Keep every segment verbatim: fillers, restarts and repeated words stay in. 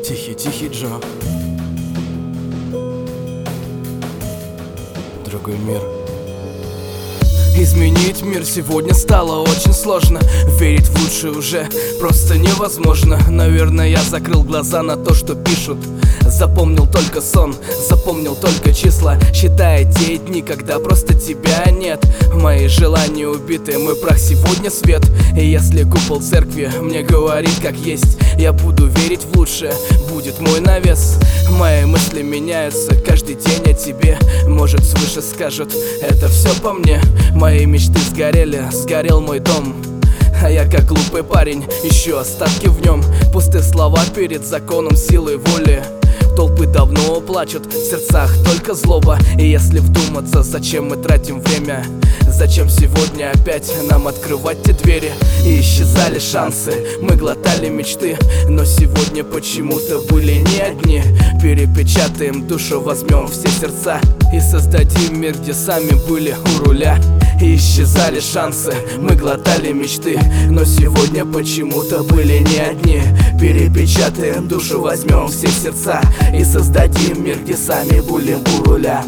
Тихий-тихий Джо. Другой мир. Изменить мир сегодня стало очень сложно. Верить в лучшее уже просто невозможно. Наверное, я закрыл глаза на то, что пишут. Запомнил только сон, запомнил только числа, считая те дни, когда просто тебя нет. Мои желания убиты, мой прах сегодня свет. И если купол церкви мне говорит как есть, я буду верить в лучшее, будет мой навес. Мои мысли меняются каждый день о тебе. Может, свыше скажут, это все по мне. Мои мечты сгорели, сгорел мой дом. А я как глупый парень, ищу остатки в нем. Пустые слова перед законом силы воли. Толпы давно плачут, в сердцах только злоба. И если вдуматься, зачем мы тратим время? Зачем сегодня опять нам открывать те двери? И исчезали шансы, мы глотали мечты, но сегодня почему-то были не одни. Перепечатаем душу, возьмем все сердца и создадим мир, где сами были у руля. И исчезали шансы, мы глотали мечты, но сегодня почему-то были не одни. Перепечатаем душу, возьмем все сердца и создадим мир, где сами будем у руля.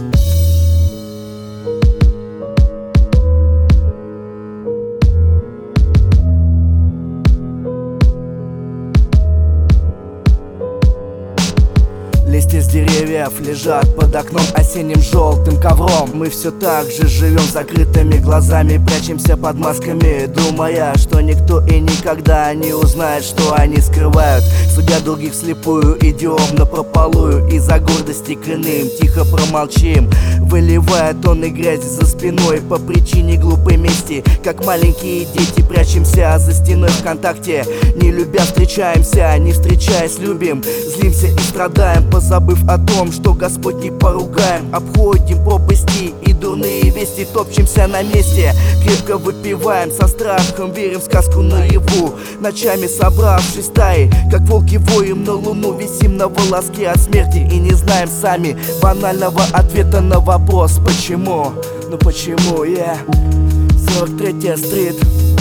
Листья с деревьев лежат под окном осенним желтым ковром. Мы все так же живем с закрытыми глазами, прячемся под масками, думая, что никто и никогда не узнает, что они скрывают. Судя других вслепую, идем напропалую, из-за гордости клянем, тихо промолчим, выливая тонны грязи за спиной по причине глупой мести. Как маленькие дети прячемся за стеной ВКонтакте, не любя встречаемся, не встречаясь любим, злимся и страдаем, позабыв о том, что Господь не поругаем. Обходим пропасти и дурные вести, топчемся на месте, крепко выпиваем, со страхом верим в сказку наяву. Ночами собравшись стаи, как волки воем на луну, висим на волоске от смерти и не знаем сами банального ответа на вопрос почему. Ну почему, я yeah. сорок третья стрит.